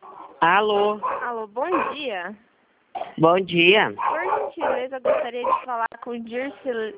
Alô, Alô, bom dia. bom dia. Por gentileza, eu gostaria de falar com Dircélia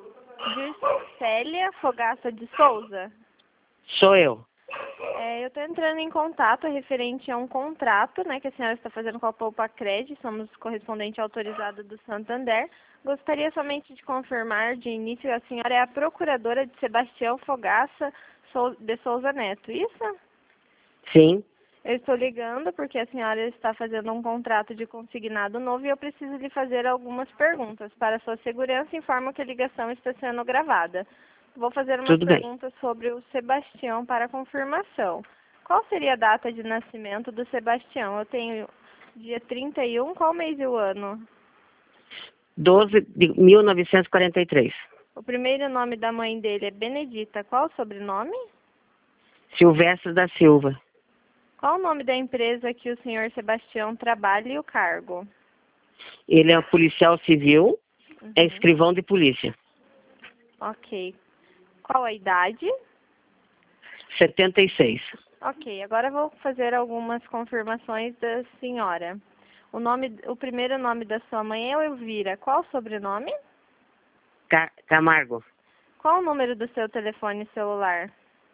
Fogaça de Souza. Sou eu. Eu estou entrando em contato referente a um contrato, né, que a senhora está fazendo com a Poupa Cred, somos correspondente autorizado do Santander. Gostaria somente de confirmar de início, a senhora é a procuradora de Sebastião Fogaça de Souza Neto, isso? Sim, Eu estou ligando porque a senhora está fazendo um contrato de consignado novo e eu preciso lhe fazer algumas perguntas. Para sua segurança, informo que a ligação está sendo gravada. Vou fazer umas tudo bem. perguntas sobre o Sebastião para confirmação. Qual seria a data de nascimento do Sebastião? Eu tenho dia 31, qual mês e o ano? 12 de 1943. O primeiro nome da mãe dele é Benedita. Qual o sobrenome? Silvestre da Silva. Qual o nome da empresa que o senhor Sebastião trabalha e o cargo? Ele é policial civil, é Uhum. escrivão de polícia. Ok. Qual a idade? 76. Ok, agora vou fazer algumas confirmações da senhora. O primeiro nome da sua mãe é Elvira. Qual o sobrenome? Camargo. Qual o número do seu telefone celular?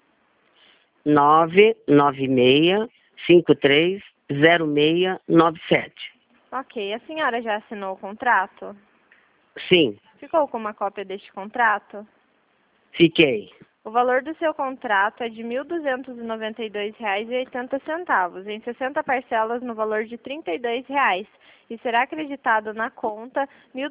996530697. Ok, a senhora já assinou o contrato? Sim, Ficou com uma cópia deste contrato? fiquei. O valor do seu contrato é de R$ 1.292,80, em 60 parcelas no valor de R$ 32, e será acreditado na conta R$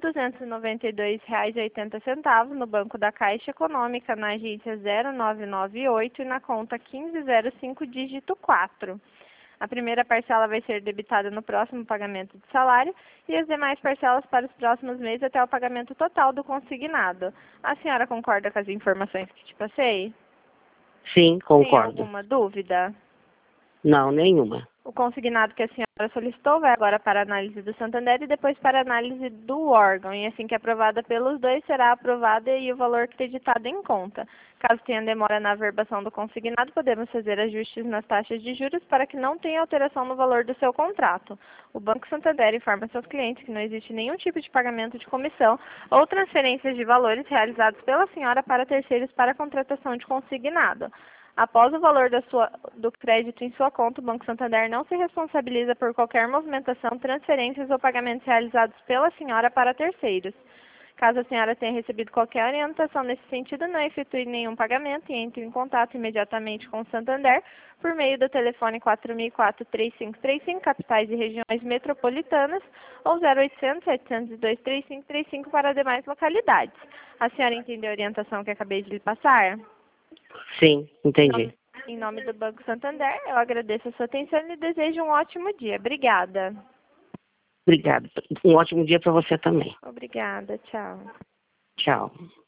1.292,80 no Banco da Caixa Econômica, na agência 0998 e na conta 1505, dígito 4. A primeira parcela vai ser debitada no próximo pagamento de salário e as demais parcelas para os próximos meses até o pagamento total do consignado. A senhora concorda com as informações que te passei? Sim, Tem concordo. alguma dúvida? Não, nenhuma. O consignado que a senhora solicitou vai agora para a análise do Santander e depois para a análise do órgão. E assim que aprovada pelos dois, será aprovada e o valor acreditado em conta. Caso tenha demora na averbação do consignado, podemos fazer ajustes nas taxas de juros para que não tenha alteração no valor do seu contrato. O Banco Santander informa seus clientes que não existe nenhum tipo de pagamento de comissão ou transferências de valores realizados pela senhora para terceiros para contratação de consignado. Após o valor do crédito em sua conta, o Banco Santander não se responsabiliza por qualquer movimentação, transferências ou pagamentos realizados pela senhora para terceiros. Caso a senhora tenha recebido qualquer orientação nesse sentido, não efetue nenhum pagamento e entre em contato imediatamente com o Santander por meio do telefone 4004-3535, capitais e regiões metropolitanas, ou 0800-702-3535 para demais localidades. A senhora entendeu a orientação que acabei de lhe passar? Sim, entendi. Em nome do Banco Santander, eu agradeço a sua atenção e lhe desejo um ótimo dia. Obrigada. Obrigado. Um ótimo dia para você também. Obrigada, tchau. Tchau.